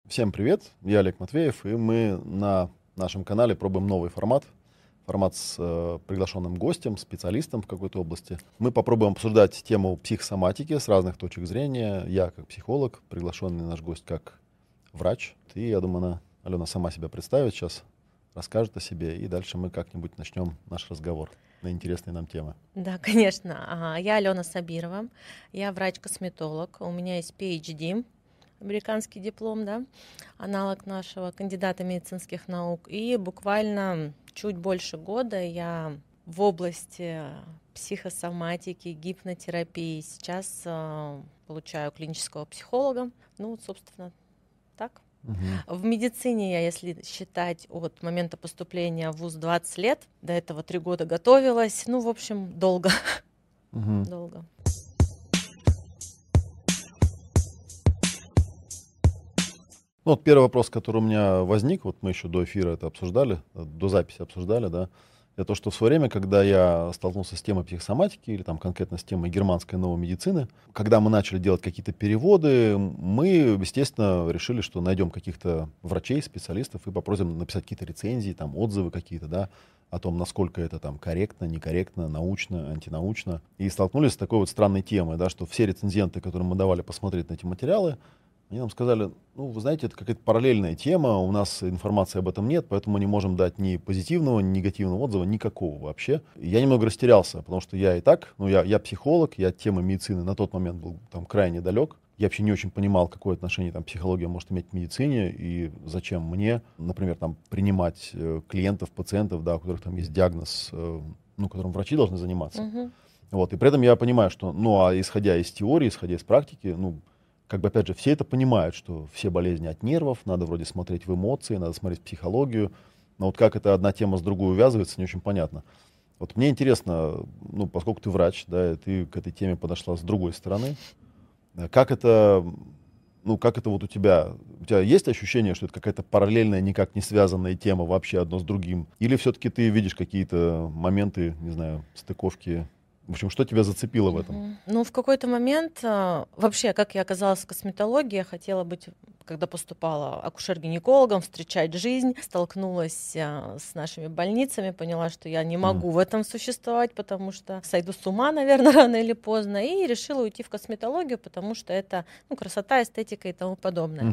Всем привет, я Олег Матвеев, и мы на нашем канале пробуем новый формат с приглашенным гостем, специалистом в какой-то области. Мы попробуем обсуждать тему психосоматики с разных точек зрения. Я как психолог, приглашенный наш гость как врач. И я думаю, Алена сама себя представит сейчас, расскажет о себе, и дальше мы как-нибудь начнем наш разговор на интересные нам темы. Да, конечно. Я Алена Сабирова, я врач-косметолог, у меня есть PhD, американский диплом, да, аналог нашего кандидата медицинских наук. И буквально чуть больше года я в области психосоматики, гипнотерапии. Сейчас получаю клинического психолога. Ну, вот, собственно, так. В медицине я, если считать от момента поступления в ВУЗ 20 лет, до этого 3 года готовилась. Ну, в общем, долго. Долго. Ну, вот первый вопрос, который у меня возник, вот мы еще до эфира это обсуждали, до записи обсуждали, да, это то, что в свое время, когда я столкнулся с темой психосоматики или там конкретно с темой германской новой медицины, когда мы начали делать какие-то переводы, мы, естественно, решили, что найдем каких-то врачей, специалистов и попросим написать какие-то рецензии, там, отзывы какие-то, да, о том, насколько это там корректно, некорректно, научно, антинаучно. И столкнулись с такой вот странной темой, да, что все рецензенты, которым мы давали посмотреть на эти материалы, они нам сказали, ну, вы знаете, это какая-то параллельная тема, у нас информации об этом нет, поэтому мы не можем дать ни позитивного, ни негативного отзыва, никакого вообще. И я немного растерялся, потому что я и так, ну, я психолог, я от темы медицины на тот момент был там крайне далек. Я вообще не очень понимал, какое отношение там психология может иметь к медицине и зачем мне, например, там принимать клиентов, пациентов, да, у которых там есть диагноз, ну, которым врачи должны заниматься. Вот, и при этом я понимаю, что, ну, а исходя из теории, исходя из практики, ну, как бы, опять же, все это понимают, что все болезни от нервов, надо вроде смотреть в эмоции, надо смотреть в психологию, но вот как это одна тема с другой увязывается, не очень понятно. Вот мне интересно, ну, поскольку ты врач, да, и ты к этой теме подошла с другой стороны, как это, ну, как это вот у тебя есть ощущение, что это какая-то параллельная, никак не связанная тема вообще одно с другим? Или все-таки ты видишь какие-то моменты, не знаю, стыковки? В общем, что тебя зацепило в этом? Ну, в какой-то момент, вообще, как я оказалась в косметологии, я хотела быть, когда поступала акушер-гинекологом, встречать жизнь, столкнулась с нашими больницами, поняла, что я не могу в этом существовать, потому что сойду с ума, наверное, рано или поздно, и решила уйти в косметологию, потому что это, ну, красота, эстетика и тому подобное.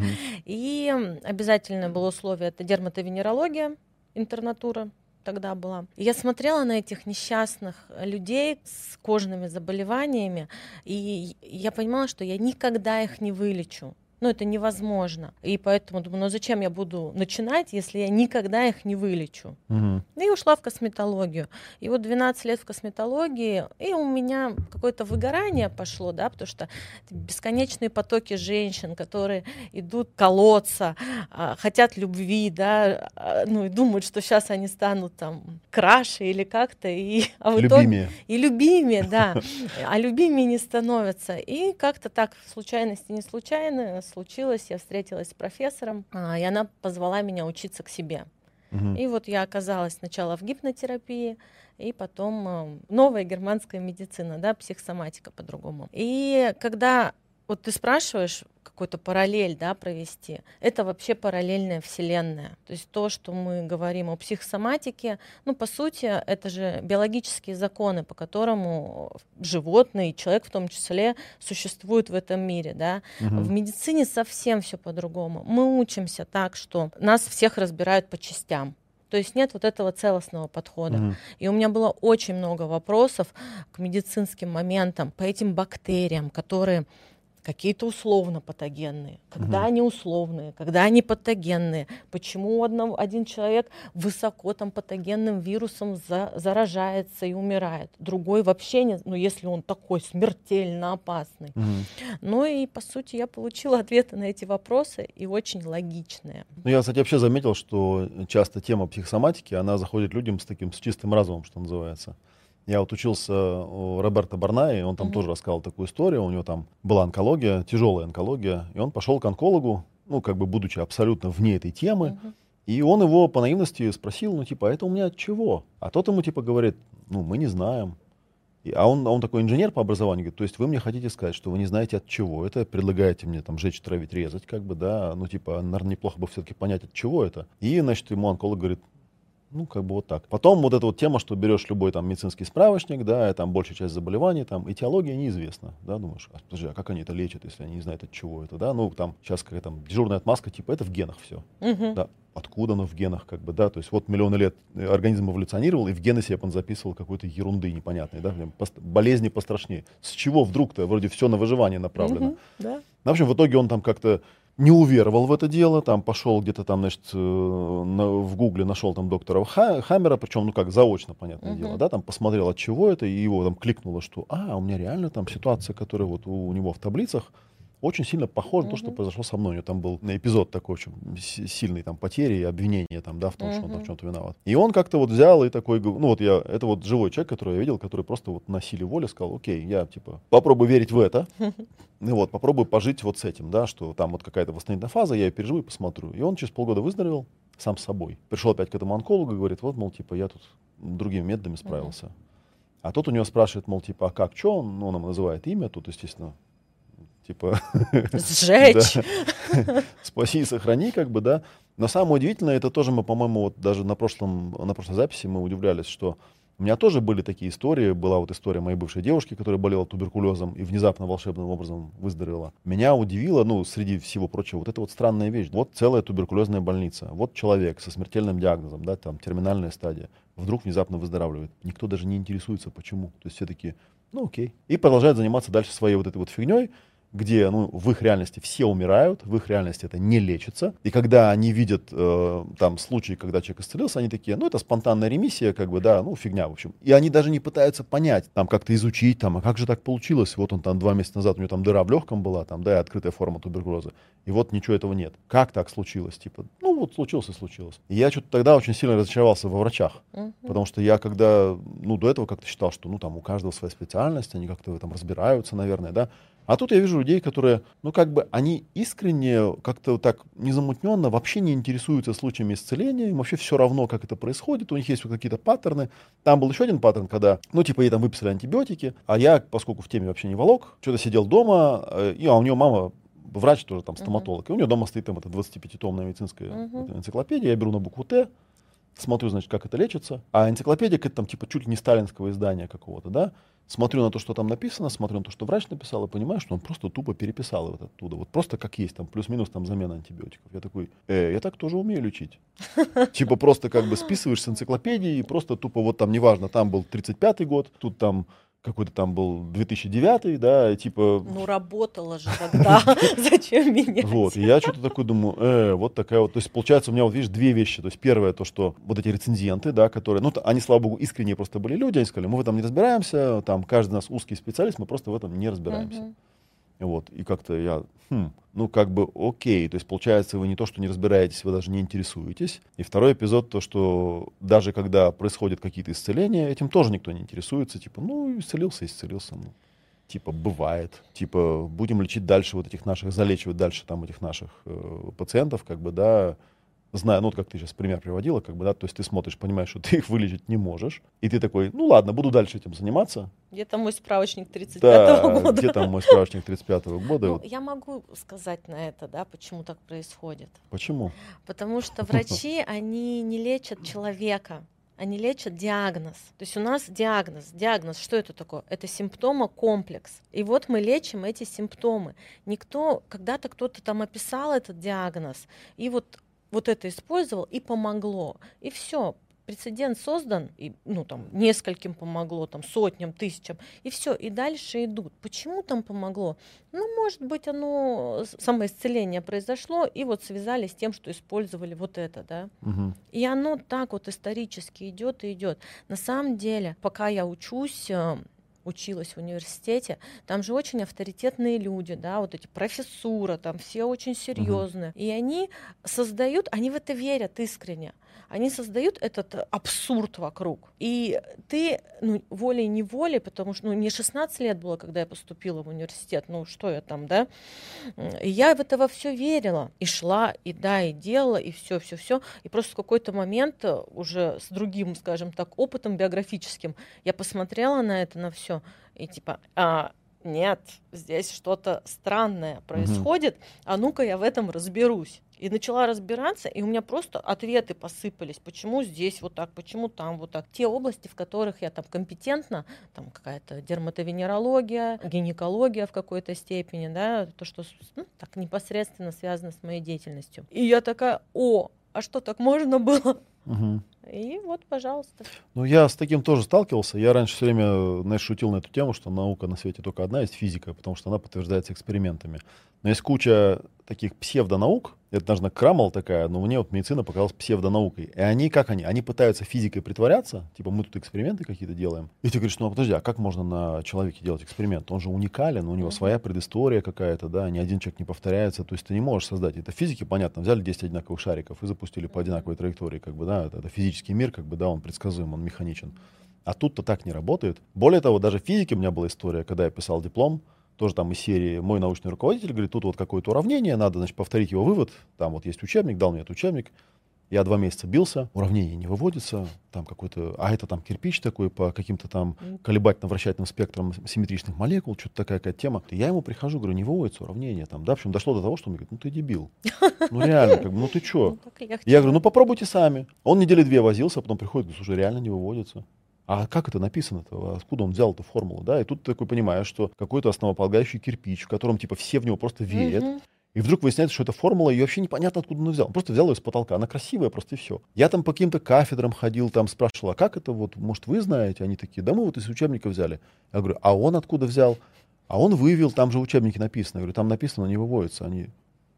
И обязательное было условие — это дерматовенерология, интернатура тогда была. И я смотрела на этих несчастных людей с кожными заболеваниями, и я понимала, что я никогда их не вылечу. Ну, это невозможно. И поэтому думаю, ну зачем я буду начинать, если я никогда их не вылечу? И ушла в косметологию. И вот 12 лет в косметологии, и у меня какое-то выгорание пошло, да, потому что бесконечные потоки женщин, которые идут колоться, хотят любви, да, ну и думают, что сейчас они станут там краше или как-то, а в итоге... Любимее. И любимее, да, а любимее не становятся. И как-то так, случайности не случайно, случилось, я встретилась с профессором, и она позвала меня учиться к себе. И вот я оказалась сначала в гипнотерапии, и потом новая германская медицина, да, психосоматика по-другому. И когда вот ты спрашиваешь какой-то параллель, да, провести, это вообще параллельная вселенная. То есть то, что мы говорим о психосоматике, ну, по сути, это же биологические законы, по которому животные, человек в том числе, существуют в этом мире, да. В медицине совсем все по-другому. Мы учимся так, что нас всех разбирают по частям. То есть нет вот этого целостного подхода. И у меня было очень много вопросов к медицинским моментам, по этим бактериям, которые какие-то условно патогенные, когда они условные, когда они патогенные, почему один человек высоко там патогенным вирусом заражается и умирает, другой вообще не, ну если он такой смертельно опасный. Ну и по сути я получила ответы на эти вопросы и очень логичные. Ну, я, кстати, вообще заметил, что часто тема психосоматики, она заходит людям с чистым разумом, что называется. Я вот учился у Роберто Барнаи, он там тоже рассказал такую историю, у него там была онкология, тяжелая онкология, и он пошел к онкологу, ну, как бы будучи абсолютно вне этой темы, и он его по наивности спросил, ну, типа, а это у меня от чего? А тот ему, типа, говорит, ну, мы не знаем. А он такой инженер по образованию, говорит, то есть вы мне хотите сказать, что вы не знаете от чего это, предлагаете мне там жечь, травить, резать, как бы, да, ну, типа, наверное, неплохо бы все-таки понять, от чего это. И, значит, ему онколог говорит, ну, как бы вот так. Потом вот эта вот тема, что берешь любой там медицинский справочник, да, и там большая часть заболеваний, там этиология неизвестна, да, думаешь, подожди, а как они это лечат, если они не знают, от чего это, да, ну, там сейчас какая-то там дежурная отмазка, типа, это в генах все, да, откуда оно в генах, как бы, да, то есть вот миллионы лет организм эволюционировал, и в гены себе он записывал какой-то ерунды непонятной, да, болезни пострашнее. С чего вдруг-то вроде все на выживание направлено? Да. В общем, в итоге он там как-то не уверовал в это дело, там пошел где-то там, значит, в Гугле нашел там доктора Хаммера, причем, ну как, заочно, понятное дело, да, там посмотрел, от чего это, и его там кликнуло, что, у меня реально там ситуация, которая вот у него в таблицах, очень сильно похоже на то, что произошло со мной. У него там был эпизод такой очень сильный, там, потери и обвинения, там, да, в том, что он там в чем-то виноват. И он как-то вот взял и такой, ну вот это вот живой человек, который я видел, который просто вот на силе воли сказал, окей, я, типа, попробую верить в это, и вот, попробую пожить вот с этим, да, что там вот какая-то восстановительная фаза, я ее переживу и посмотрю. И он через полгода выздоровел сам с собой. Пришел опять к этому онкологу и говорит, вот, мол, типа, я тут другими методами справился. А тот у него спрашивает, мол, типа, а как, что он, ну, он ему называет имя, тут, естественно, типа... Сжечь! Спаси и сохрани, как бы, да. Но самое удивительное, это тоже мы, по-моему, вот даже на прошлой записи мы удивлялись, что у меня тоже были такие истории. Была вот история моей бывшей девушки, которая болела туберкулезом и внезапно волшебным образом выздоровела. Меня удивило, ну, среди всего прочего, вот эта вот странная вещь. Вот целая туберкулезная больница. Вот человек со смертельным диагнозом, да, там терминальная стадия, вдруг внезапно выздоравливает. Никто даже не интересуется, почему. То есть все такие, ну окей. И продолжают заниматься дальше своей вот этой вот фигней, где, ну, в их реальности все умирают, в их реальности это не лечится. И когда они видят там случаи, когда человек исцелился, они такие, ну, это спонтанная ремиссия, как бы, да, ну, фигня, в общем. И они даже не пытаются понять, там, как-то изучить, там, а как же так получилось? Вот он там 2 месяца назад, у него там дыра в легком была, там, да, и открытая форма туберкулеза. И вот ничего этого нет. Как так случилось? Типа, ну, вот случилось и случилось. И я что-то тогда очень сильно разочаровался во врачах. Потому что я когда, ну, до этого как-то считал, что, ну, там, у каждого своя специальность, они как-то там разбираются, наверное, да. А тут я вижу людей, которые, ну, как бы, они искренне, как-то так незамутненно вообще не интересуются случаями исцеления, им вообще все равно, как это происходит, у них есть вот какие-то паттерны. Там был еще один паттерн, когда, ну, типа, ей там выписали антибиотики, а я, поскольку в теме вообще не волок, что-то сидел дома, у нее мама врач тоже там, стоматолог, и у нее дома стоит там эта 25-томная медицинская энциклопедия, я беру на букву Т, смотрю, значит, как это лечится, а энциклопедия, это там, типа, чуть ли не сталинского издания какого-то, да, смотрю на то, что там написано, смотрю на то, что врач написал, и понимаю, что он просто тупо переписал это оттуда. Вот просто как есть, там плюс-минус там замена антибиотиков. Я такой, я так тоже умею лечить. Типа просто как бы списываешь с энциклопедии, и просто тупо вот там, неважно, там был 35-й год, тут там какой-то там был 2009, да, и типа... Ну, работала же тогда, зачем менять? Вот, и я что-то такой думаю, вот такая вот, то есть получается у меня вот, видишь, две вещи, то есть первое, то, что вот эти рецензенты, да, которые, ну, они, слава богу, искренне просто были люди, они сказали, мы в этом не разбираемся, там, каждый из нас узкий специалист, мы просто в этом не разбираемся. Вот, и как-то я, ну, как бы, окей, то есть, получается, вы не то, что не разбираетесь, вы даже не интересуетесь. И второй эпизод, то, что даже когда происходят какие-то исцеления, этим тоже никто не интересуется, типа, ну, исцелился, ну, типа, бывает, типа, будем лечить дальше вот этих наших, залечивать дальше там этих наших пациентов, как бы, да, зная, ну, вот как ты сейчас пример приводила, как бы, да, то есть ты смотришь, понимаешь, что ты их вылечить не можешь, и ты такой, ну, ладно, буду дальше этим заниматься. Где там мой справочник 35-го года? Где там мой справочник 35-го года? Ну, я могу сказать на это, да, почему так происходит. Почему? Потому что врачи, они не лечат человека, они лечат диагноз. То есть у нас диагноз, что это такое? Это симптомокомплекс. И вот мы лечим эти симптомы. Когда-то кто-то там описал этот диагноз, и вот это использовал, и помогло. И все. Прецедент создан, и, ну, там, нескольким помогло, там, сотням, тысячам, и все, и дальше идут. Почему там помогло? Ну, может быть, самоисцеление произошло, и вот связали с тем, что использовали вот это, да. И оно так вот исторически идет и идет. На самом деле, пока я училась в университете, там же очень авторитетные люди, да, вот эти профессура, там все очень серьезные, и они в это верят искренне, они создают этот абсурд вокруг, и ты, ну, волей-неволей, потому что, ну, мне 16 лет было, когда я поступила в университет, ну, что я там, да, и я в это во все верила, и шла, и делала, и все, и просто в какой-то момент уже с другим, скажем так, опытом биографическим я посмотрела на это, на все. все. И типа, нет, здесь что-то странное происходит, а ну-ка я в этом разберусь. И начала разбираться, и у меня просто ответы посыпались. Почему здесь вот так, почему там вот так. Те области, в которых я там компетентна, там какая-то дерматовенерология, гинекология в какой-то степени, да, то, что так непосредственно связано с моей деятельностью. И я такая, а что, так можно было? И вот, пожалуйста. Ну, я с таким тоже сталкивался. Я раньше все время, знаешь, шутил на эту тему, что наука на свете только одна есть, физика, потому что она подтверждается экспериментами. Но есть куча таких псевдонаук, это даже Крамол такая, но мне вот медицина показалась псевдонаукой. И они, как они? Они пытаются физикой притворяться, типа мы тут эксперименты какие-то делаем. И ты говоришь, ну подожди, а как можно на человеке делать эксперимент? Он же уникален, у него своя предыстория какая-то, да, ни один человек не повторяется, то есть ты не можешь создать. Это физики, понятно, взяли 10 одинаковых шариков и запустили по одинаковой траектории, как бы, да, это физический мир, как бы, да, он предсказуем, он механичен. А тут-то так не работает. Более того, даже в физике у меня была история, когда я писал диплом, тоже там из серии мой научный руководитель говорит, тут вот какое-то уравнение, надо, значит, повторить его вывод. Там вот есть учебник, дал мне этот учебник. Я 2 месяца бился, уравнение не выводится, там какой-то, а это там кирпич такой по каким-то там колебательно-вращательным спектрам симметричных молекул, что-то такая какая-то тема. И я ему прихожу, говорю, не выводится уравнение там, да, в общем, дошло до того, что он мне говорит, ну ты дебил, ну реально, как бы, ну ты чё? Я говорю, ну попробуйте сами. Он недели 2 возился, а потом приходит, говорит, слушай, реально не выводится. А как это написано-то? Откуда он взял эту формулу? Да? И тут ты такой понимаешь, что какой-то основополагающий кирпич, в котором типа все в него просто верят. И вдруг выясняется, что эта формула, ее вообще непонятно, откуда он взял. Он просто взял ее с потолка. Она красивая просто и все. Я там по каким-то кафедрам ходил, там спрашивал, а как это вот, может, вы знаете? Они такие, да мы вот из учебника взяли. Я говорю, а он откуда взял? А он вывел, там же в учебнике написано. Я говорю, там написано, но не выводится. Они...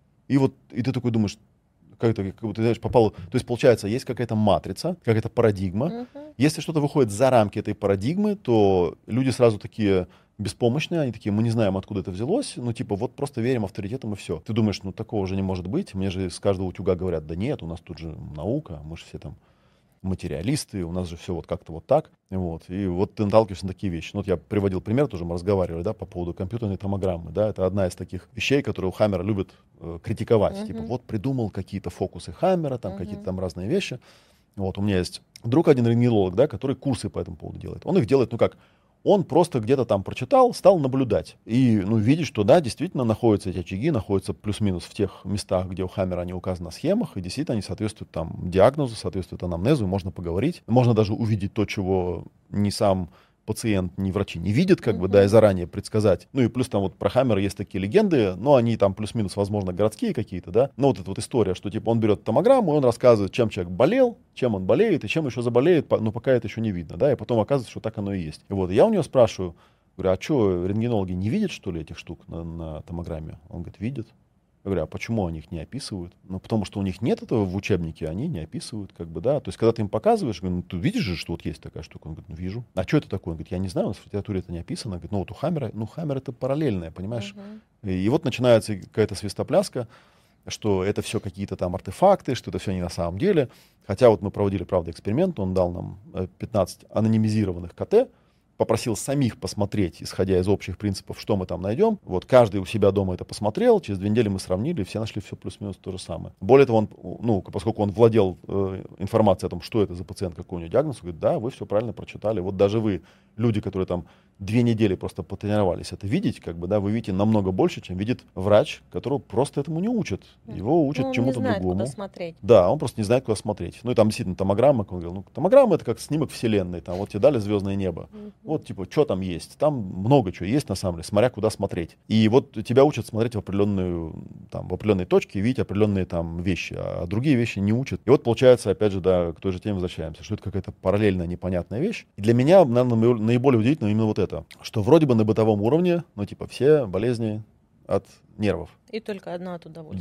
И вот, и ты такой думаешь, как ты знаешь, попал. То есть, получается, есть какая-то матрица, какая-то парадигма. Если что-то выходит за рамки этой парадигмы, то люди сразу такие беспомощные, они такие, мы не знаем, откуда это взялось, ну, типа, вот просто верим авторитетам и все. Ты думаешь, ну, такого же не может быть. Мне же с каждого утюга говорят, да нет, у нас тут же наука, мы же все там материалисты, у нас же все вот как-то вот так. Вот. И вот ты наталкиваешься на такие вещи. Ну, вот я приводил пример, тоже мы разговаривали, да, по поводу компьютерной томограммы, да, это одна из таких вещей, которые у Хаммера любят критиковать. Типа, вот придумал какие-то фокусы Хаммера, там какие-то там разные вещи. Вот, у меня есть друг один рентгенолог, да, который курсы по этому поводу делает. Он их делает, ну как, он просто где-то там прочитал, стал наблюдать. И, ну, видит, что, да, действительно находятся эти очаги, находятся плюс-минус в тех местах, где у Хаммера они указаны на схемах, и действительно они соответствуют там диагнозу, соответствуют анамнезу, и можно поговорить. Можно даже увидеть то, чего ни сам пациент, ни врачи не видят, как бы, да, и заранее предсказать. Ну и плюс там вот про Хаммера есть такие легенды, но они там плюс-минус, возможно, городские какие-то, да. Но вот эта вот история, что типа он берет томограмму, и он рассказывает, чем человек болел, чем он болеет и чем еще заболеет, но пока это еще не видно, да, и потом оказывается, что так оно и есть. И вот я у него спрашиваю, говорю, а что, рентгенологи не видят, что ли, этих штук на томограмме? Он говорит, видят. Я говорю, а почему они их не описывают? Ну, потому что у них нет этого в учебнике, они не описывают, как бы, да. То есть, когда ты им показываешь, говорю, ну, ты видишь же, что вот есть такая штука? Он говорит, ну, вижу. А что это такое? Он говорит, я не знаю, у нас в литературе это не описано. Он говорит, ну, вот у Хаммера, ну, Хаммер это параллельное, понимаешь? И вот начинается какая-то свистопляска, что это все какие-то там артефакты, что это все не на самом деле. Хотя вот мы проводили, правда, эксперимент, он дал нам 15 анонимизированных КТ, попросил самих посмотреть, исходя из общих принципов, что мы там найдем. Вот каждый у себя дома это посмотрел, через 2 недели мы сравнили, и все нашли все плюс-минус то же самое. Более того, он, ну, поскольку он владел информацией о том, что это за пациент, какой у него диагноз, говорит, да, вы все правильно прочитали. Вот даже вы, люди, которые там 2 недели просто потренировались это видеть, как бы, да, вы видите намного больше, чем видит врач, которого просто этому не учат. Его учат чему-то другому. Он не знает, куда смотреть. Да, он просто не знает, куда смотреть. Ну и там действительно томограмма, он говорил, ну, томограмма это как снимок Вселенной, там вот тебе дали звездное небо. Вот, типа, что там есть? Там много чего есть, на самом деле, смотря куда смотреть. И вот тебя учат смотреть в определенные точки и видеть определенные там вещи, а другие вещи не учат. И вот, получается, опять же, да, к той же теме возвращаемся, что это какая-то параллельная непонятная вещь. И для меня, наверное, наиболее удивительно именно вот это, что вроде бы на бытовом уровне, ну, типа, все болезни от нервов. И только одно от удовольствия.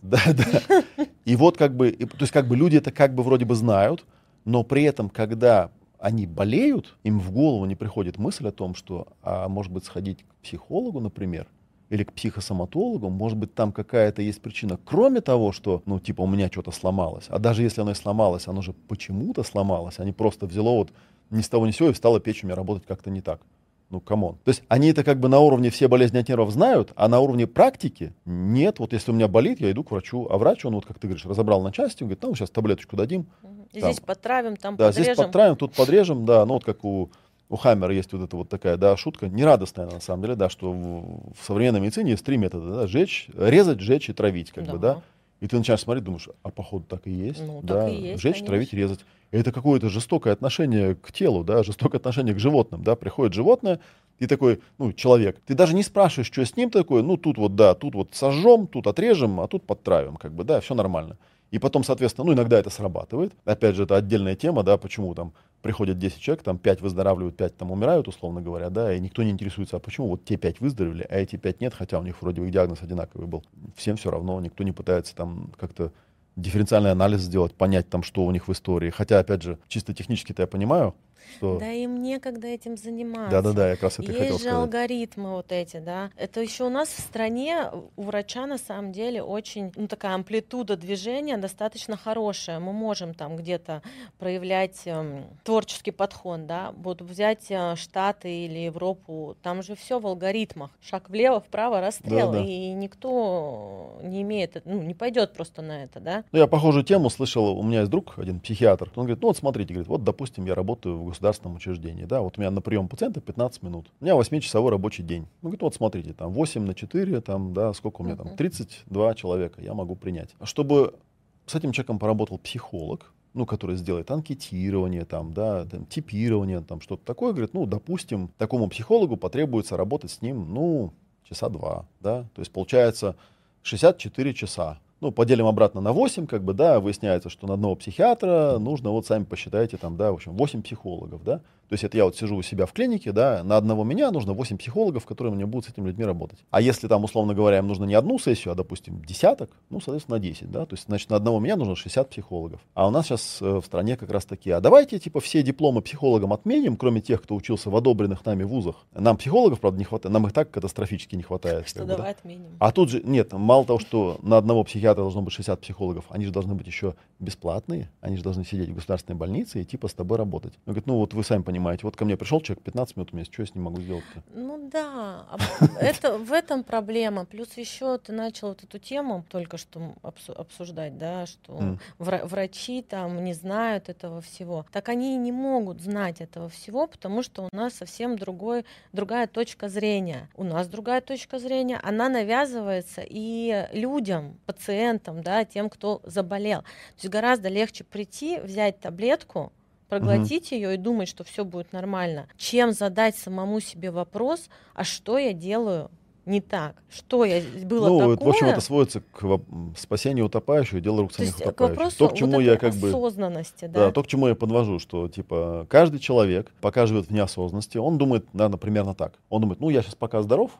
Да. И вот как бы, то есть как бы люди это как бы вроде бы знают, но при этом, когда они болеют, им в голову не приходит мысль о том, что, может быть, сходить к психологу, например, или к психосоматологу, может быть, там какая-то есть причина, кроме того, что, ну, типа, у меня что-то сломалось. А даже если оно и сломалось, оно же почему-то сломалось, а не просто взяло вот ни с того ни с сего и стало печь у меня работать как-то не так. Ну, камон. То есть они это как бы на уровне все болезни от нервов знают, а на уровне практики нет. Вот если у меня болит, я иду к врачу, а врач, он вот, как ты говоришь, разобрал на части, он говорит, ну, сейчас таблеточку дадим. Здесь подтравим, там да, подрежем. Здесь подтравим, тут подрежем, да, ну, вот как у у Хаммера есть вот эта вот такая, да, шутка, нерадостная на самом деле, да, что в современной медицине есть 3 метода, да, резать, жечь и травить, как бы, да. И ты начинаешь смотреть, думаешь, а походу так и есть, Ну, да, так и есть, жечь, конечно. травить, резать. Это какое-то жестокое отношение к телу, да, жестокое отношение к животным, да, приходит животное, и такой, ну, человек, ты даже не спрашиваешь, что с ним такое, ну, тут вот, да, тут вот сожжем, тут отрежем, а тут подтравим, как бы, да, все нормально. И потом, соответственно, ну, иногда это срабатывает. Опять же, это отдельная тема, да, почему там приходят 10 человек, там 5 выздоравливают, 5 там умирают, условно говоря, да, и никто не интересуется, а почему вот те 5 выздоровели, а эти 5 нет, хотя у них вроде бы диагноз одинаковый был. Всем все равно, никто не пытается там как-то дифференциальный анализ сделать, понять там, что у них в истории. Хотя, опять же, чисто технически-то я понимаю, что... Да им некогда этим заниматься. Да-да-да, я как раз это и хотел Есть же сказать. алгоритмы вот эти, да. Это еще у нас в стране у врача на самом деле очень, ну, такая амплитуда движения достаточно хорошая. Мы можем там где-то проявлять творческий подход, да. Вот взять Штаты или Европу, там же все в алгоритмах. Шаг влево, вправо, расстрел. Да-да. И никто не имеет, ну, не пойдет просто на это, да. Ну, я похожую тему слышал, у меня есть друг, один психиатр, он говорит, ну вот смотрите, говорит, вот, допустим, я работаю в государственном учреждении, да, вот у меня на прием пациента 15 минут, у меня 8-часовой рабочий день. Он говорит, вот смотрите, там 8 на 4, там, да, сколько у меня там, 32 человека я могу принять. Чтобы с этим человеком поработал психолог, ну, который сделает анкетирование, там, да, там, типирование, там, что-то такое, говорит, ну, допустим, такому психологу потребуется работать с ним, ну, часа 2, да, то есть получается 64 часа. Ну, поделим обратно на 8, как бы, да, выясняется, что на одного психиатра нужно, вот сами посчитайте, там, да, в общем, 8 психологов, да. То есть это я вот сижу у себя в клинике, да, на одного меня нужно 8 психологов, которые мне будут с этими людьми работать. А если там, условно говоря, им нужно не одну сессию, а, допустим, десяток, ну, соответственно, на 10, да, то есть, значит, на одного меня нужно 60 психологов. А у нас сейчас в стране как раз такие, а давайте, типа, все дипломы психологам отменим, кроме тех, кто учился в одобренных нами вузах. Нам психологов, правда, не хватает, нам их так катастрофически не хватает. Что давай отменим. А тут же, нет, мало того, что на одного психиатра должно быть 60 психологов, они же должны быть еще бесплатные, они же должны сидеть в государственной больнице и типа с тобой работать. Он говорит, ну вот вы сами понимаете, вот ко мне пришел человек 15 минут в месяц, что я с ним могу сделать-то? Ну да, это, в этом проблема. Плюс еще ты начал вот эту тему только что обсуждать, да, что врачи там не знают этого всего. Так они и не могут знать этого всего, потому что у нас совсем другая точка зрения. У нас другая точка зрения, она навязывается и людям, пациентам, да, тем, кто заболел. То есть гораздо легче прийти, взять таблетку, проглотить ее и думать, что все будет нормально, чем задать самому себе вопрос, а что я делаю не так, что я было такое. В общем, это сводится к спасению утопающих, дело рук самих утопающих. К вопросу то, к чему вот я как бы осознанности, да? Да, то, к чему я подвожу, что типа каждый человек, пока живет в неосознанности, он думает, наверное, примерно так. Он думает, ну я сейчас пока здоров,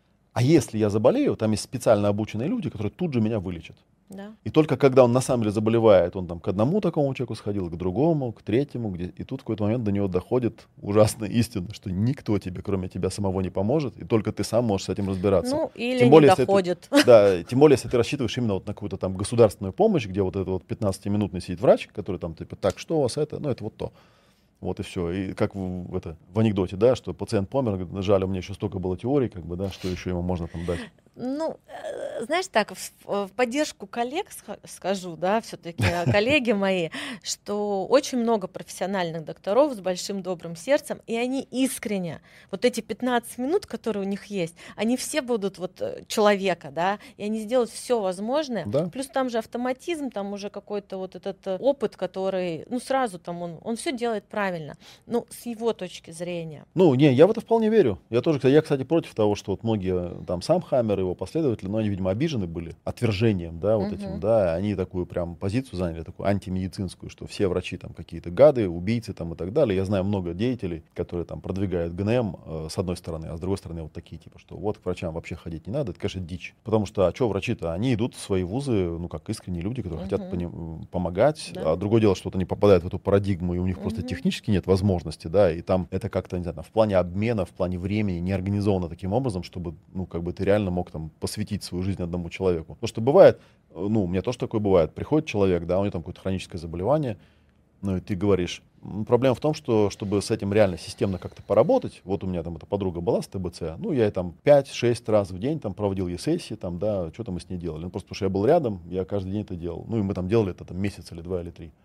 а если я заболею, там есть специально обученные люди, которые тут же меня вылечат. Да. И только когда он на самом деле заболевает, он там к одному такому человеку сходил, к другому, к третьему, и тут в какой-то момент до него доходит ужасная истина, что никто тебе, кроме тебя самого, не поможет, и только ты сам можешь с этим разбираться. Ну, или тем более, не доходит. Да, тем более, если ты рассчитываешь именно вот на какую-то там государственную помощь, где вот этот вот 15-минутный сидит врач, который там типа, так, что у вас это? Ну, это вот то. Вот и все. И как в анекдоте, да, что пациент помер, говорит, жаль, у меня еще столько было теорий, как бы, да, что еще ему можно там дать. Ну, знаешь, так, в поддержку коллег скажу, да, все-таки коллеги мои, что очень много профессиональных докторов с большим добрым сердцем, и они искренне, вот эти 15 минут, которые у них есть, они все будут вот человека, да, и они сделают все возможное. Да. Плюс там же автоматизм, там уже какой-то вот этот опыт, который, ну, сразу там он все делает правильно, ну, с его точки зрения. Ну, не, я в это вполне верю. Я, кстати, против того, что вот многие, там, сам Хаммер, его последователи, но они, видимо, обижены были отвержением, да, вот этим, да, они такую прям позицию заняли, такую антимедицинскую, что все врачи там какие-то гады, убийцы там и так далее. Я знаю много деятелей, которые там продвигают ГНМ с одной стороны, а с другой стороны вот такие, типа, что вот к врачам вообще ходить не надо, это, конечно, дичь. Потому что, а что врачи-то? Они идут в свои вузы, ну, как искренние люди, которые хотят помогать, да. А другое дело, что вот они попадают в эту парадигму, и у них просто технически нет возможности, да, и там это как-то, не знаю, в плане обмена, в плане времени не организовано таким образом, чтобы, ну, как бы ты реально мог там посвятить свою жизнь одному человеку. Потому что бывает, ну, у меня тоже такое бывает, приходит человек, да, у него там какое-то хроническое заболевание, ну, и ты говоришь, проблема в том, что, чтобы с этим реально системно как-то поработать, вот у меня там эта подруга была с ТБЦ, ну, я ей там 5-6 раз в день там проводил ей сессии, там, да, что-то мы с ней делали. Ну, просто потому что я был рядом, я каждый день это делал. Ну, и мы там делали это там месяц или 2 или 3.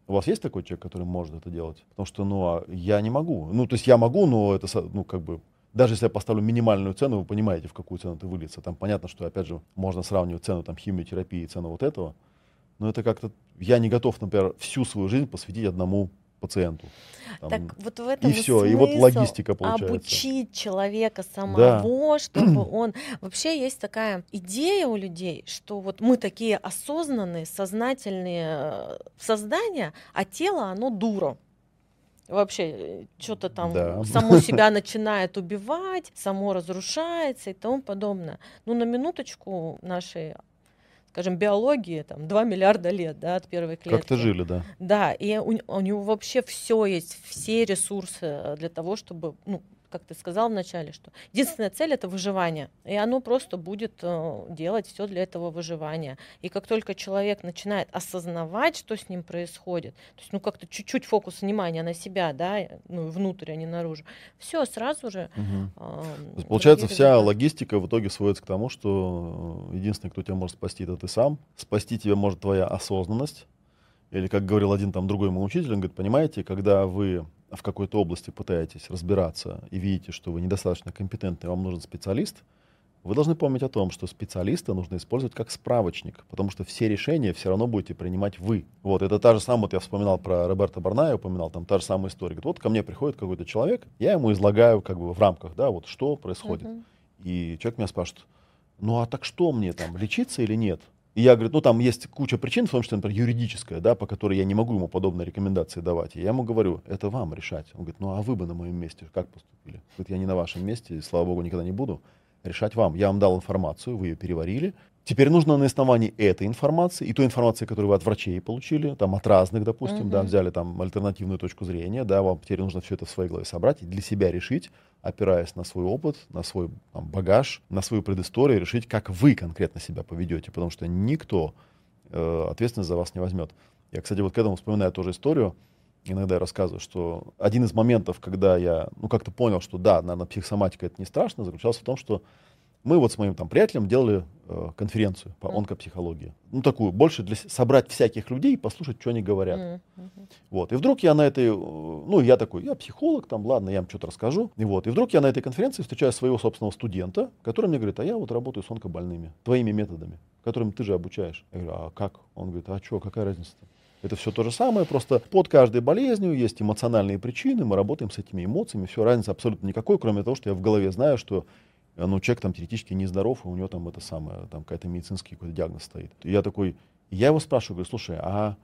У вас есть такой человек, который может это делать? Потому что, я не могу. То есть я могу, но это, даже если я поставлю минимальную цену, вы понимаете, в какую цену это выльется. Там понятно, что, опять же, можно сравнивать цену там химиотерапии и цену вот этого. Но это как-то... Я не готов, например, всю свою жизнь посвятить одному пациенту. Так вот в этом и все, и смысл вот логистика получается. обучить человека самого, Да. чтобы он... Вообще есть такая идея у людей, что вот мы такие осознанные, сознательные создания, а тело, оно дура. Вообще что-то там само себя начинает убивать, само разрушается и тому подобное. На минуточку нашей, скажем, биологии, 2 миллиарда лет, от первой клетки. Как-то жили, да. Да, и у него вообще все есть, все ресурсы для того, чтобы, как ты сказал вначале, что единственная цель — это выживание, и оно просто будет делать все для этого выживания. И как только человек начинает осознавать, что с ним происходит, то есть, как-то чуть-чуть фокус внимания на себя, внутрь, а не наружу, все сразу же. Получается, вся логистика в итоге сводится к тому, что единственный, кто тебя может спасти, это ты сам. Спасти тебя может твоя осознанность. Или, как говорил один другой мой учитель, он говорит: понимаете, когда вы в какой-то области пытаетесь разбираться и видите, что вы недостаточно компетентны, вам нужен специалист, вы должны помнить о том, что специалиста нужно использовать как справочник, потому что все решения все равно будете принимать вы. Это та же самая, я вспоминал про Роберто Барная, упоминал, там та же самая история. Говорит, ко мне приходит какой-то человек, я ему излагаю в рамках, что происходит. И человек меня спрашивает: а так что мне там, лечиться или нет? И я говорю, там есть куча причин, в том числе, например, юридическая, по которой я не могу ему подобные рекомендации давать. И я ему говорю: это вам решать. Он говорит: а вы бы на моем месте как поступили? Говорит: я не на вашем месте, и, слава богу, никогда не буду. Решать вам. Я вам дал информацию, вы ее переварили. Теперь нужно на основании этой информации и той информации, которую вы от врачей получили, от разных, допустим, взяли альтернативную точку зрения, вам теперь нужно все это в своей голове собрать и для себя решить, опираясь на свой опыт, на свой багаж, на свою предысторию, решить, как вы конкретно себя поведете, потому что никто ответственность за вас не возьмет. Я, кстати, к этому вспоминаю тоже историю. Иногда я рассказываю, что один из моментов, когда я как-то понял, что наверное, психосоматика — это не страшно, заключался в том, что мы с моим приятелем делали конференцию по онкопсихологии. Такую, больше собрать всяких людей и послушать, что они говорят. И вдруг я на этой, я психолог, ладно, я вам что-то расскажу. И вдруг я на этой конференции встречаю своего собственного студента, который мне говорит: а я работаю с онкобольными, твоими методами, которыми ты же обучаешь. Я говорю: а как? Он говорит: а что, какая разница-то? Это все то же самое, просто под каждой болезнью есть эмоциональные причины, мы работаем с этими эмоциями, все, разницы абсолютно никакой, кроме того, что я в голове знаю, что человек теоретически нездоров, и у него какая-то медицинский какой-то диагноз стоит. И я его спрашиваю, говорю: слушай,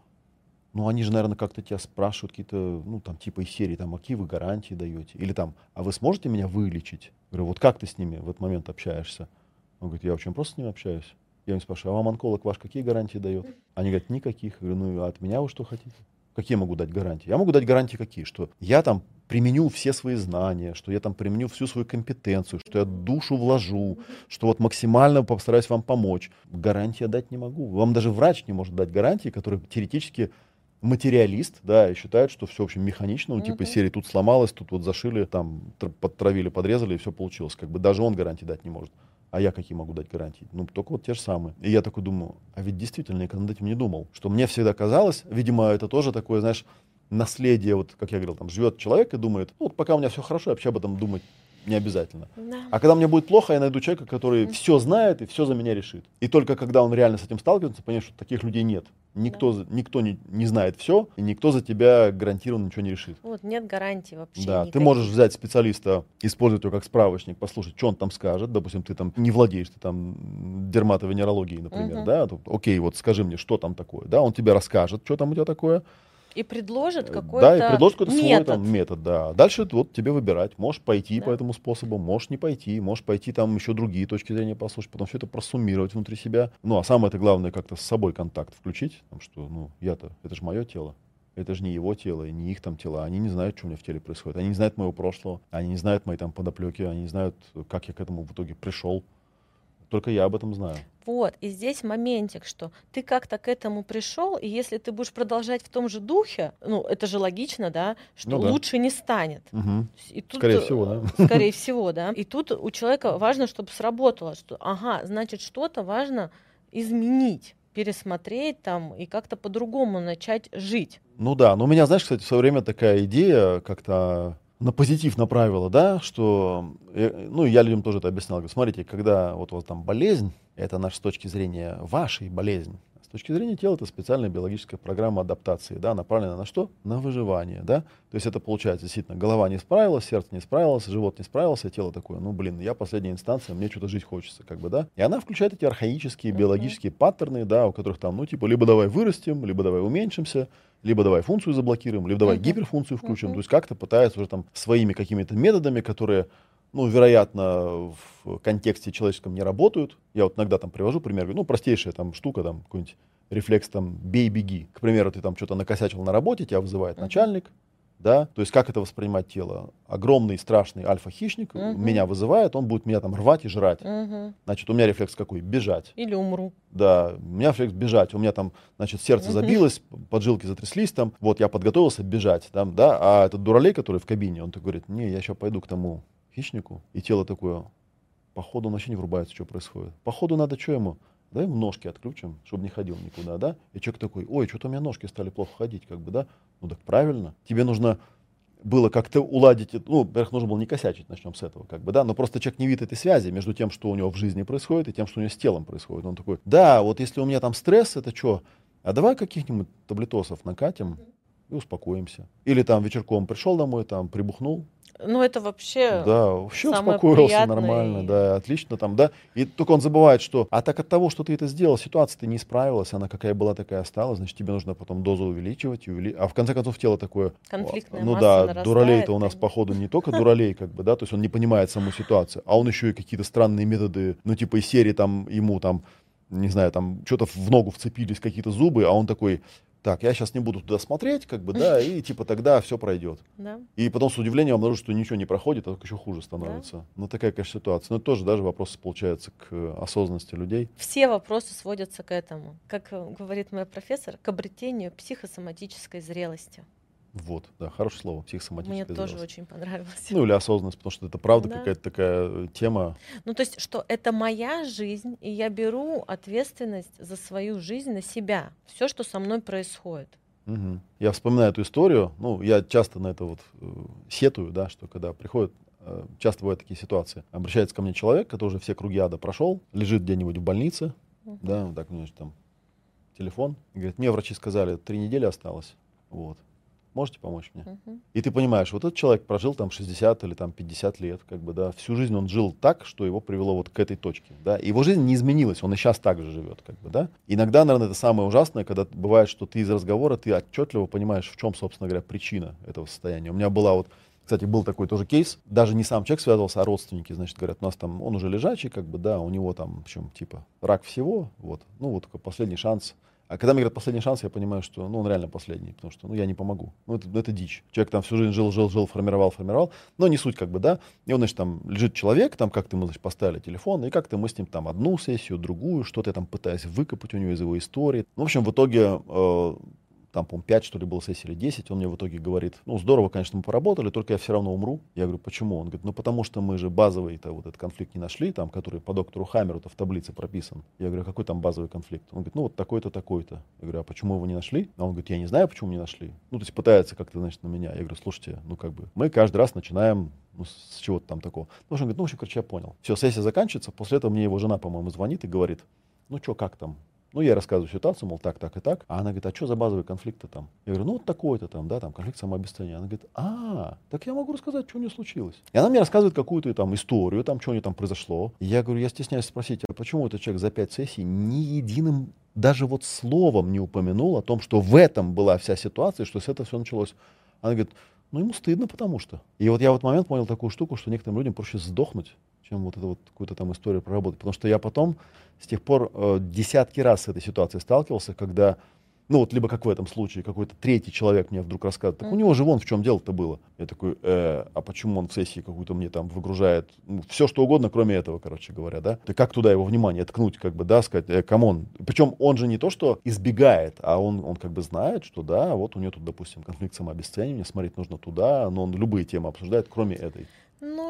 они же, наверное, как-то тебя спрашивают какие-то, типа из серии, а какие вы гарантии даете? Или а вы сможете меня вылечить? Говорю: как ты с ними в этот момент общаешься? Он говорит: я очень просто с ними общаюсь. Я им спрашиваю: а вам онколог ваш какие гарантии дает? Они говорят: никаких. Я говорю: а от меня вы что хотите? Какие я могу дать гарантии? Я могу дать гарантии какие? Что я применю все свои знания, что я применю всю свою компетенцию, что я душу вложу, что максимально постараюсь вам помочь. Гарантии я дать не могу. Вам даже врач не может дать гарантии, который теоретически материалист, и считает, что все, в общем, механично, типа из серии тут сломалось, тут подтравили, подрезали, и все получилось. Даже он гарантии дать не может. А я какие могу дать гарантии? Только те же самые. И я думаю, а ведь действительно, я когда над этим не думал, что мне всегда казалось, видимо, это тоже такое, знаешь, наследие, как я говорил, живет человек и думает: пока у меня все хорошо, я вообще об этом думать не обязательно. Да. А когда мне будет плохо, я найду человека, который все знает и все за меня решит. И только когда он реально с этим сталкивается, понимаешь, что таких людей нет. Никто не знает все, и никто за тебя гарантированно ничего не решит. Нет гарантий вообще. Да, никаких. ты можешь взять специалиста, использовать его как справочник, послушать, что он там скажет. Допустим, ты не владеешь, ты дерматовенерологией, например, окей, скажи мне, что там такое. Он тебе расскажет, что там у тебя такое. И предложит какой-то и предложит какой-то метод. свой метод, да. Дальше тебе выбирать. Можешь пойти по этому способу, можешь не пойти, можешь пойти еще другие точки зрения послушать, потом все это просуммировать внутри себя. А самое-то главное, как-то с собой контакт включить, что, это же мое тело. Это же не его тело, и не их тела. Они не знают, что у меня в теле происходит. Они не знают моего прошлого, они не знают моей подоплеки, они не знают, как я к этому в итоге пришел. Только я об этом знаю. И здесь моментик, что ты как-то к этому пришел, и если ты будешь продолжать в том же духе, это же логично, что лучше не станет. Угу. И тут, скорее всего, да. Скорее всего, да. И тут у человека важно, чтобы сработало, что, значит, что-то важно изменить. пересмотреть там и как-то по-другому начать жить. Ну да, но у меня, знаешь, кстати, в свое время такая идея как-то на позитив направила, да, что, ну, я людям тоже это объяснял, говорю, смотрите, когда вот у вас там болезнь, это наша с точки зрения вашей болезни, с точки зрения тела это специальная биологическая программа адаптации, да, направленная на что? На выживание, да, то есть это получается действительно голова не справилась, сердце не справилось, живот не справился, тело такое, ну, блин, я последняя инстанция, мне что-то жить хочется, как бы, да, и она включает эти архаические биологические паттерны, да, у которых там, ну, типа, либо давай вырастем, либо давай уменьшимся, либо давай функцию заблокируем, либо давай гиперфункцию включим. То есть как-то пытаются уже там своими какими-то методами, которые, ну, вероятно, в контексте человеческом не работают. Я вот иногда там привожу пример, говорю, ну, простейшая там штука, там, какой-нибудь рефлекс там «бей-беги». К примеру, ты там что-то накосячил на работе, тебя вызывает начальник, да, то есть как это воспринимать тело? Огромный страшный альфа-хищник меня вызывает, он будет меня там рвать и жрать. Значит, у меня рефлекс какой? Бежать. Или умру. Да, у меня рефлекс бежать, у меня там, значит, сердце забилось, поджилки затряслись там, вот я подготовился бежать, там, да, а этот дуралей, который в кабине, он так говорит, не, я сейчас пойду к тому хищнику, и тело такое, походу он вообще не врубается, что происходит. Походу надо что ему? Да, ему ножки отключим, чтобы не ходил никуда, да? И человек такой, ой, что-то у меня ножки стали плохо ходить, как бы, да? Ну так правильно. Тебе нужно было как-то уладить, ну, во-первых, нужно было не косячить, начнем с этого, как бы, да, но просто человек не видит этой связи между тем, что у него в жизни происходит, и тем, что у него с телом происходит. Он такой, да, вот если у меня там стресс, это что? А давай каких-нибудь таблетосов накатим и успокоимся. Или там вечерком пришел домой, там прибухнул. Ну, это вообще Да, вообще самое успокоился приятное. нормально, да, отлично там, да. И только он забывает, что, а так от того, что ты это сделал, ситуация-то не исправилась, она какая была, такая осталась, значит, тебе нужно потом дозу увеличивать, а в конце концов тело такое, конфликтная ну масса да, нарастает, дуралей-то у нас, конечно. походу, не только дуралей, как бы, да, то есть он не понимает саму ситуацию, а он еще и какие-то странные методы, ну, типа из серии там, ему там, не знаю, там, что-то в ногу вцепились какие-то зубы, а он такой, так, я сейчас не буду туда смотреть, как бы, да, и типа тогда все пройдет. Да. И потом с удивлением обнаружил, что ничего не проходит, а только еще хуже становится. Ну, такая, конечно, ситуация. Но это тоже даже вопрос, получается, к осознанности людей. Все вопросы сводятся к этому. Как говорит мой профессор, к обретению психосоматической зрелости. Вот, да, хорошее слово, психосоматическая Мне зрелость. тоже очень понравилось. Ну, или осознанность, потому что это правда Да. какая-то такая тема. Ну, то есть, что это моя жизнь, и я беру ответственность за свою жизнь на себя. Все, что со мной происходит. Угу. Я вспоминаю эту историю, ну, я часто на это вот сетую, да, что когда приходят, часто бывают такие ситуации, обращается ко мне человек, который уже все круги ада прошел, лежит где-нибудь в больнице, да, вот так, у него там телефон, и говорит, мне врачи сказали, 3 недели осталось, вот. Можете помочь мне? И ты понимаешь, вот этот человек прожил там 60 или там 50 лет, как бы, да, всю жизнь он жил так, что его привело вот к этой точке, да, и его жизнь не изменилась, он и сейчас так же живет, как бы, да. Иногда, наверное, это самое ужасное, когда бывает, что ты из разговора, ты отчетливо понимаешь, в чем, собственно говоря, причина этого состояния. У меня была вот, кстати, был такой тоже кейс, даже не сам человек связывался, а родственники, значит, говорят, у нас там, он уже лежачий, как бы, да, у него там, в общем, типа, рак всего, вот, ну, вот такой последний шанс. А когда мне говорят последний шанс, я понимаю, что ну, он реально последний, потому что ну, я не помогу. Ну, это дичь. Человек там всю жизнь жил, формировал, но не суть как бы, да. И он, значит, там лежит человек, там как-то мы, значит, поставили телефон, и как-то мы с ним там одну сессию, другую, что-то я там пытаюсь выкопать у него из его истории. В общем, в итоге там, по-моему, 5, что ли, было сессий или 10, он мне в итоге говорит, ну, здорово, конечно, мы поработали, только я все равно умру. Я говорю, почему? Он говорит, ну, потому что мы же базовый-то вот этот конфликт не нашли, там, который по доктору Хаммеру-то в таблице прописан. Я говорю, а какой там базовый конфликт? Он говорит, ну, вот такой-то, такой-то. Я говорю, а почему его не нашли? А он говорит, я не знаю, почему не нашли. Ну, то есть пытается как-то, значит, на меня. Я говорю, слушайте, ну, как бы, мы каждый раз начинаем ну, с чего-то там такого. Ну, он говорит, ну, в общем, короче, я понял. Все, сессия заканчивается, после этого мне его жена, по-моему, звонит и говорит, ну, что, как там? Ну, я рассказываю ситуацию, мол, так и так. А она говорит, а что за базовый конфликт-то там? Я говорю, ну, вот такой-то там, да, там, конфликт самообесценения. Она говорит, так я могу рассказать, что у нее случилось. И она мне рассказывает какую-то там историю, там, что у нее там произошло. И я говорю, я стесняюсь спросить, а почему этот человек за 5 сессий ни единым даже вот словом не упомянул о том, что в этом была вся ситуация, что с этого все началось? Она говорит, ну, ему стыдно, потому что. И вот я в этот момент понял такую штуку, что некоторым людям проще сдохнуть, чем вот эту вот какую-то там историю проработать. Потому что я потом с тех пор десятки раз с этой ситуацией сталкивался, когда, ну вот либо как в этом случае, какой-то третий человек мне вдруг рассказывает, так у него же вон в чем дело-то было. Я такой, а почему он в сессии какую-то мне там выгружает, ну, все что угодно, кроме этого, короче говоря, да? Ты как туда его внимание ткнуть, как бы, да, сказать, камон. Причем он же не то, что избегает, а он как бы знает, что да, вот у него тут, допустим, конфликт самообесценивания, смотреть нужно туда, но он любые темы обсуждает, кроме этой. Ну,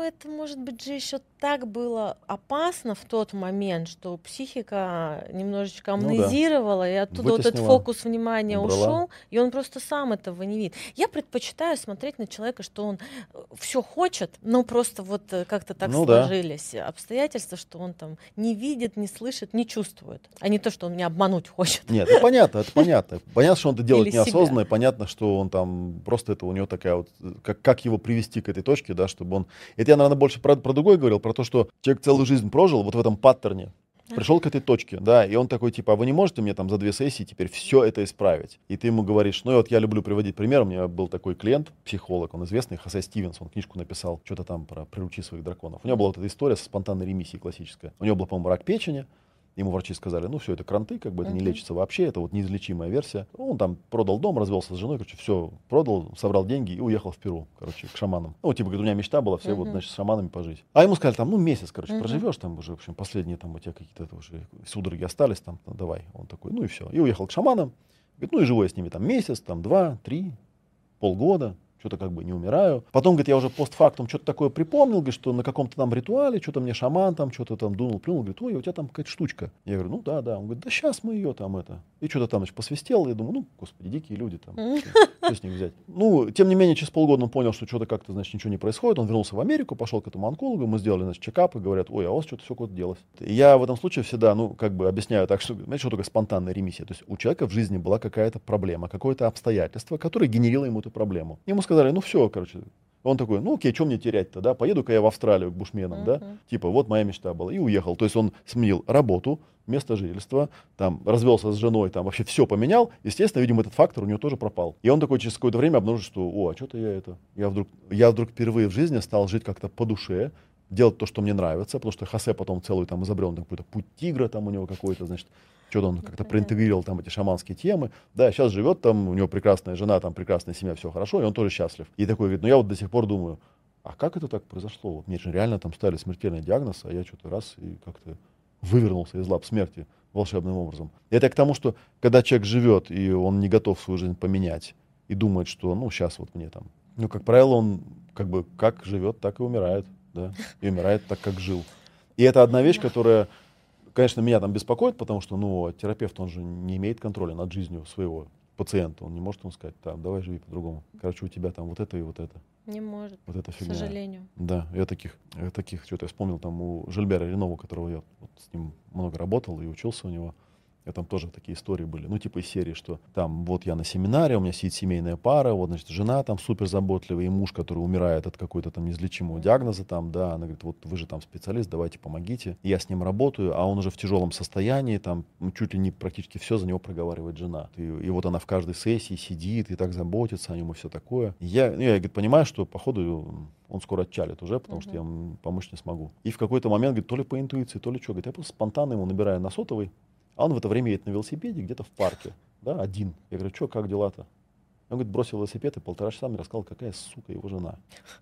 это, может быть, же еще так было опасно в тот момент, что психика немножечко амнезировала, и оттуда вот этот фокус внимания ушел, и он просто сам этого не видит. Я предпочитаю смотреть на человека, что он все хочет, но просто вот как-то так сложились обстоятельства, что он там не видит, не слышит, не чувствует, а не то, что он меня обмануть хочет. Нет, это понятно, это понятно. Понятно, что он это делает неосознанно, и понятно, что он там просто это у него такая вот, как его привести к этой точке, да, чтобы он... Это я, наверное, больше про другое говорил, про то, что человек целую жизнь прожил вот в этом паттерне, пришел к этой точке, да, и он такой, типа, а вы не можете мне там за 2 сессии теперь все это исправить? И ты ему говоришь, ну и вот я люблю приводить пример, у меня был такой клиент, психолог, он известный, Хосе Стивенс, он книжку написал, что-то там про «Приручи своих драконов». У него была вот эта история со спонтанной ремиссией классическая. У него был, по-моему, рак печени, ему врачи сказали, ну все, это кранты, как бы это не лечится вообще, это вот неизлечимая версия. Он там продал дом, развелся с женой, короче, все продал, собрал деньги и уехал в Перу, короче, к шаманам. Ну, типа, говорит, у меня мечта была все вот, значит, с шаманами пожить. А ему сказали, там, ну, месяц, короче, проживешь там уже, в общем, последние там у тебя какие-то уже судороги остались, там, ну, давай. Он такой, ну и все. И уехал к шаманам. Говорит, ну и живу я с ними там месяц, там, 2, 3, полгода. Что-то как бы не умираю. Потом, говорит, я уже постфактум что-то такое припомнил, говорит, что на каком-то там ритуале, что-то мне шаман там, что-то там дунул, плюнул, говорит, ой, у тебя там какая-то штучка. Я говорю, ну да. Он говорит, да сейчас мы ее там это. И что-то там, значит, посвистел. Я думаю, ну, господи, дикие люди там. Что с них взять? Ну, тем не менее, через полгода он понял, что что-то как-то, значит, ничего не происходит. Он вернулся в Америку, пошел к этому онкологу, мы сделали, значит, чекап и говорят, ой, а у вас что-то все куда-то делось. И я в этом случае всегда, ну, как бы объясняю так, что, знаете, что такое спонтанная ремиссия? То есть у человека в жизни была какая-то проблема, какое-то обстоятельство, которое генерило ему эту проблему. Ему сказали, ну все, короче. Он такой, ну окей, что мне терять-то, да, поеду-ка я в Австралию к бушменам, да, типа вот моя мечта была, и уехал. То есть он сменил работу, место жительства, там, развелся с женой, там, вообще все поменял, естественно, видимо, этот фактор у него тоже пропал. И он такой через какое-то время обнаружил, что, что-то я вдруг впервые в жизни стал жить как-то по душе, делать то, что мне нравится, потому что Хосе потом целую там изобрел какой-то путь тигра там у него какой-то, значит, что-то он как-то проинтегрировал там эти шаманские темы. Да, сейчас живет там, у него прекрасная жена, там прекрасная семья, все хорошо, и он тоже счастлив. И такой говорит, ну я вот до сих пор думаю, а как это так произошло? Вот мне же реально там ставили смертельный диагноз, а я что-то раз и как-то вывернулся из лап смерти волшебным образом. Это к тому, что когда человек живет, и он не готов свою жизнь поменять, и думает, что, ну, сейчас вот мне там, ну, как правило, он как бы как живет, так и умирает, да, и умирает так, как жил. И это одна вещь, которая, конечно, меня там беспокоит, потому что, ну, терапевт, он же не имеет контроля над жизнью своего пациента. Он не может ему сказать, так, давай живи по-другому. Короче, у тебя там вот это и вот это. Не может, вот это фигня. к сожалению. Да, я таких что-то я вспомнил там у Жильбера Рено, у которого я вот с ним много работал и учился у него. И там тоже такие истории были, ну, типа из серии, что там вот я на семинаре, у меня сидит семейная пара, вот, значит, жена там супер заботливая, и муж, который умирает от какой-то там неизлечимого диагноза там, да, она говорит, вот вы же там специалист, давайте помогите. И я с ним работаю, а он уже в тяжелом состоянии, там, чуть ли не практически все за него проговаривает жена. И вот она в каждой сессии сидит и так заботится о нем и все такое. Я говорит, понимаю, что, походу, он скоро отчалит уже, потому что я ему помочь не смогу. И в какой-то момент, говорит, то ли по интуиции, то ли что, говорит, я просто спонтанно ему набираю на сотовый, а он в это время едет на велосипеде где-то в парке, да, один. Я говорю, что, как дела-то? Он, говорит, бросил велосипед и 1,5 часа мне рассказал, какая, сука, его жена.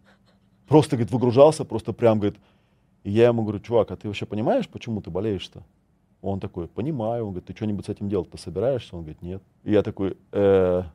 Просто, говорит, выгружался, просто прям, говорит. И я ему говорю, чувак, а ты вообще понимаешь, почему ты болеешь-то? Он такой, понимаю. Он говорит, ты что-нибудь с этим делать-то собираешься? Он говорит, нет. И я такой, а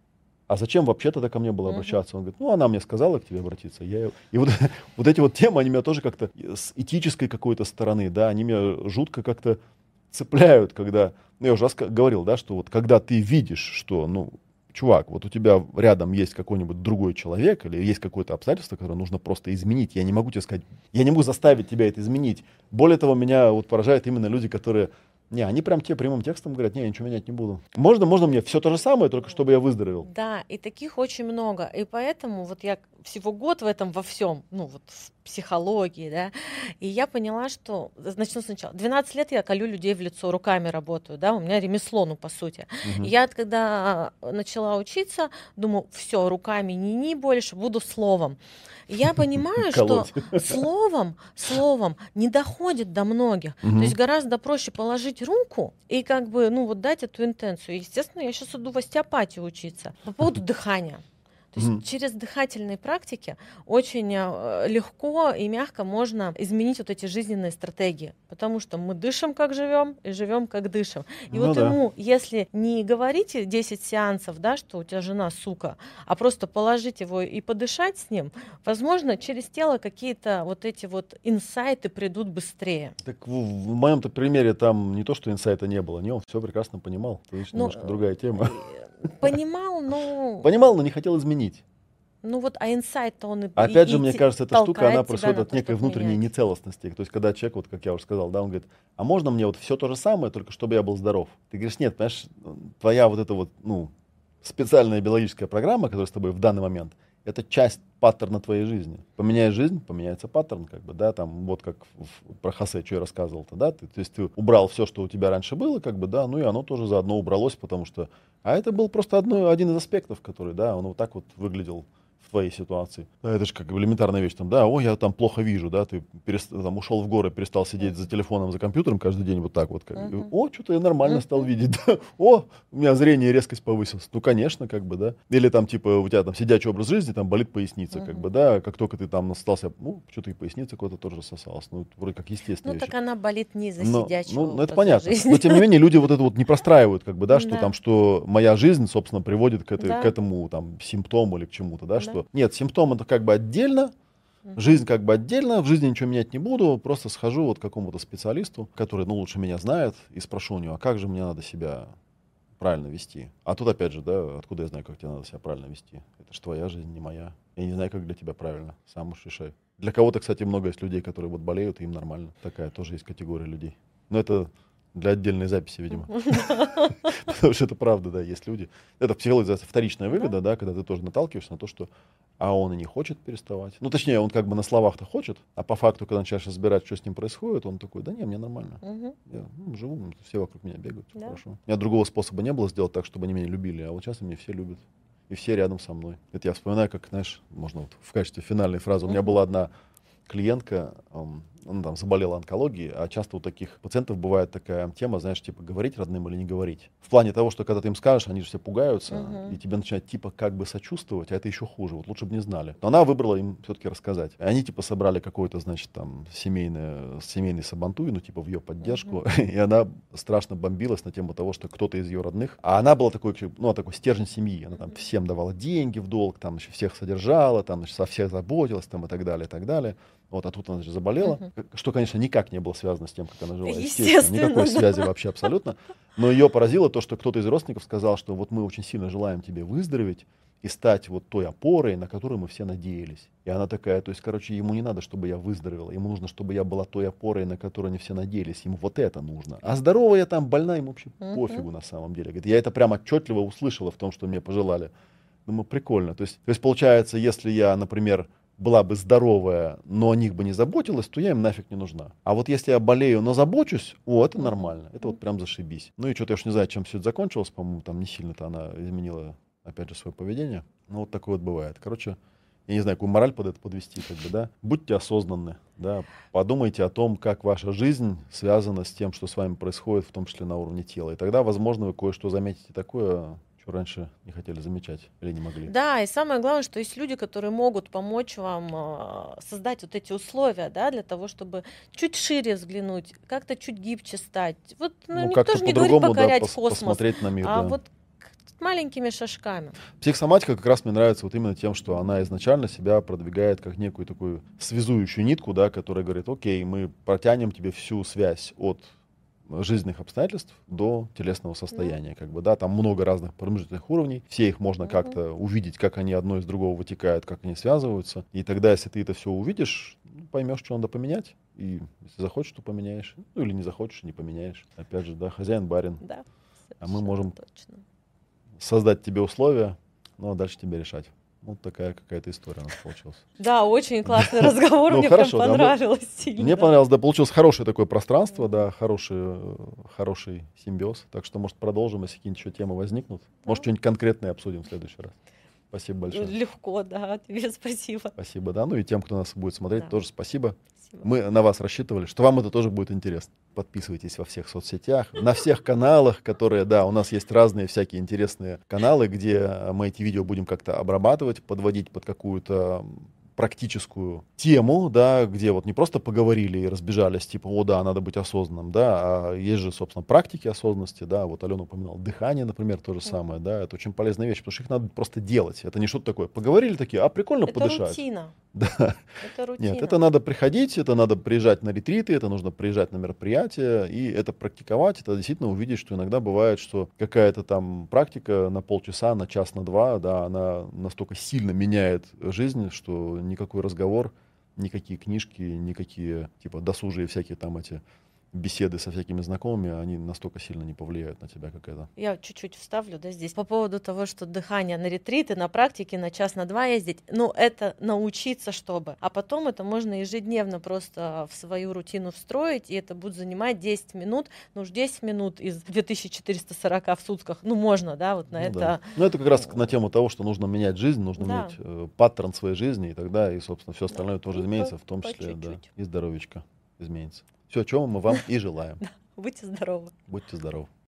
зачем вообще тогда ко мне было обращаться? Он говорит, ну, она мне сказала к тебе обратиться. И вот эти вот темы, они меня тоже как-то с этической какой-то стороны, да, они меня жутко как-то цепляют, когда, ну, я уже раз говорил, да, что вот когда ты видишь, что, ну, чувак, вот у тебя рядом есть какой-нибудь другой человек или есть какое-то обстоятельство, которое нужно просто изменить, я не могу тебе сказать, я не могу заставить тебя это изменить. Более того, меня вот поражают именно люди, которые, они прям тебе прямым текстом говорят, я ничего менять не буду. Можно мне все то же самое, только чтобы я выздоровел. Да, и таких очень много, и поэтому вот я всего год в этом во всем, ну вот в психологии, да, и я поняла, что, начну сначала, 12 лет я колю людей в лицо, руками работаю, да, у меня ремесло, ну по сути. И я когда начала учиться, думаю, все, руками не больше, буду словом. И я понимаю, что словом не доходит до многих. То есть гораздо проще положить руку и как бы, ну вот дать эту интенцию. И, естественно, я сейчас иду в остеопатию учиться по поводу дыхания. То есть через дыхательные практики очень легко и мягко можно изменить вот эти жизненные стратегии, потому что мы дышим, как живем, и живем, как дышим. И вот ему, если не говорите 10 сеансов, да, что у тебя жена сука, а просто положить его и подышать с ним, возможно, через тело какие-то вот эти вот инсайты придут быстрее. Так в моем-то примере там не то, что инсайта не было, он все прекрасно понимал. Это немножко другая тема. Понимал, но... Понимал, но не хотел изменить. Ну вот, а инсайт-то он Опять же, мне кажется, эта штука, она происходит от некой внутренней менять. нецелостности. То есть, когда человек, вот как я уже сказал, да, он говорит, а можно мне вот все то же самое, только чтобы я был здоров? Ты говоришь, нет, понимаешь, твоя вот эта вот, специальная биологическая программа, которая с тобой в данный момент, это часть паттерна твоей жизни. Поменяешь жизнь, поменяется паттерн, как бы, да, там, вот как про Хосе, что я рассказывал-то, да, то есть ты убрал все, что у тебя раньше было, как бы, да, и оно тоже заодно убралось, потому что, а это был просто один из аспектов, который, да, он вот так вот выглядел в твоей ситуации. Да, это же как элементарная вещь, там, да, ой, я там плохо вижу, да, ты там ушел в горы, перестал сидеть за телефоном, за компьютером каждый день вот так вот, как, о, что-то я нормально стал видеть, да, о, у меня зрение и резкость повысилась, ну, конечно, как бы, да, или там, типа, у тебя там сидячий образ жизни, там болит поясница, как бы, да, как только ты там остался, что-то и поясница куда-то тоже рассосалась, ну, вроде как естественно. Ну, так она болит не из-за сидячего Ну, это образа понятно, жизни. но тем не менее люди вот это вот не простраивают, как бы, да, что там, что моя жизнь, собственно, приводит к этому, там, симптому или к чему-то, да, что, нет, симптом это как бы отдельно, жизнь как бы отдельно, в жизни ничего менять не буду, просто схожу вот к какому-то специалисту, который, лучше меня знает, и спрошу у него, а как же мне надо себя правильно вести? А тут опять же, да, откуда я знаю, как тебе надо себя правильно вести? Это же твоя жизнь, не моя. Я не знаю, как для тебя правильно, сам уж решай. Для кого-то, кстати, много есть людей, которые вот болеют, и им нормально. Такая тоже есть категория людей. Но это для отдельной записи, видимо. Потому что это правда, да, есть люди. Это в психологии называется вторичная выгода, да, когда ты тоже наталкиваешься на то, что он и не хочет переставать. Ну, точнее, он как бы на словах-то хочет, а по факту, когда начинаешь разбирать, что с ним происходит, он такой, да не, мне нормально. Я живу, все вокруг меня бегают, все хорошо. У меня другого способа не было сделать так, чтобы они меня любили, а вот сейчас они меня все любят. И все рядом со мной. Это я вспоминаю, как, знаешь, можно вот в качестве финальной фразы. У меня была одна клиентка, она там заболела онкологией, а часто у таких пациентов бывает такая тема, знаешь, типа говорить родным или не говорить. В плане того, что когда ты им скажешь, они же все пугаются, и тебе начинают типа как бы сочувствовать, а это еще хуже, вот лучше бы не знали. Но она выбрала им все-таки рассказать. И они типа собрали какой-то, значит, там семейный сабантуй, типа в ее поддержку, и она страшно бомбилась на тему того, что кто-то из ее родных, а она была такой стержень семьи, она там всем давала деньги в долг, там, значит, всех содержала, там, значит, со всех заботилась, там, и так далее, и так далее. Вот, а тут она же заболела, что, конечно, никак не было связано с тем, как она жила. Естественно, никакой связи вообще абсолютно. Но ее поразило то, что кто-то из родственников сказал, что вот мы очень сильно желаем тебе выздороветь и стать вот той опорой, на которую мы все надеялись. И она такая, то есть, короче, ему не надо, чтобы я выздоровела, ему нужно, чтобы я была той опорой, на которую они все надеялись, ему вот это нужно. А здоровая там, больная, ему вообще пофигу на самом деле. Говорит, я это прям отчетливо услышала в том, что мне пожелали. Думаю, прикольно. То есть получается, если я, например, была бы здоровая, но о них бы не заботилась, то я им нафиг не нужна. А вот если я болею, но забочусь, это нормально. Это вот прям зашибись. Ну и что-то я уж не знаю, чем все это закончилось. По-моему, там не сильно-то она изменила, опять же, свое поведение. Ну вот такое вот бывает. Короче, я не знаю, какую мораль под это подвести, как бы, да. Будьте осознанны, да. Подумайте о том, как ваша жизнь связана с тем, что с вами происходит, в том числе на уровне тела. И тогда, возможно, вы кое-что заметите такое, что раньше не хотели замечать или не могли. Да, и самое главное, что есть люди, которые могут помочь вам создать вот эти условия, да, для того, чтобы чуть шире взглянуть, как-то чуть гибче стать. Вот никто же не говорит покорять космос, посмотреть на мир, вот маленькими шажками. Психосоматика как раз мне нравится вот именно тем, что она изначально себя продвигает как некую такую связующую нитку, да, которая говорит, окей, мы протянем тебе всю связь от жизненных обстоятельств до телесного состояния, как бы, да, там много разных промежуточных уровней, все их можно как-то увидеть, как они одно из другого вытекают, как они связываются, и тогда, если ты это все увидишь, поймешь, что надо поменять, и если захочешь, то поменяешь, ну или не захочешь, не поменяешь. Опять же, да, хозяин-барин, да, а мы можем точно создать тебе условия, ну а дальше тебе решать. Вот такая какая-то история у нас получилась. Да, очень классный разговор, мне прям понравилось сильно. Мне понравилось, да, получилось хорошее такое пространство, да, хороший симбиоз. Так что, может, продолжим, если какие-нибудь еще темы возникнут. Может, что-нибудь конкретное обсудим в следующий раз. Спасибо большое. Легко, да, тебе спасибо. Спасибо, да, ну и тем, кто нас будет смотреть, тоже спасибо. Мы на вас рассчитывали, что вам это тоже будет интересно. Подписывайтесь во всех соцсетях, на всех каналах, которые, да, у нас есть разные всякие интересные каналы, где мы эти видео будем как-то обрабатывать, подводить под какую-то практическую тему, да, где вот не просто поговорили и разбежались, типа, о, да, надо быть осознанным, да, а есть же, собственно, практики осознанности, да, вот Алена упоминала, дыхание, например, то же самое, да, это очень полезная вещь, потому что их надо просто делать, это не что-то такое, поговорили такие, а прикольно Это подышать. рутина. Да. Это рутина. Нет, это надо приходить, это надо приезжать на ретриты, это нужно приезжать на мероприятия, и это практиковать, это действительно увидеть, что иногда бывает, что какая-то там практика на полчаса, на час, на два, да, она настолько сильно меняет жизнь, что никакой разговор, никакие книжки, никакие типа досужие всякие там эти беседы со всякими знакомыми, они настолько сильно не повлияют на тебя, как это. Я чуть-чуть вставлю, да, здесь по поводу того, что дыхание на ретриты, на практике, на час, на два ездить. Ну, это научиться, чтобы. А потом это можно ежедневно просто в свою рутину встроить, и это будет занимать 10 минут. Ну уж 10 минут из 2440 в сутках, ну, можно, да, вот на Ну, это. да. Ну, это как раз на тему того, что нужно менять жизнь, нужно Да. менять паттерн своей жизни, и тогда, и, собственно, все остальное тоже Ну, изменится, в том по числе, да, чуть-чуть. и здоровечко изменится. Все, чего мы вам и желаем. Будьте здоровы. Будьте здоровы.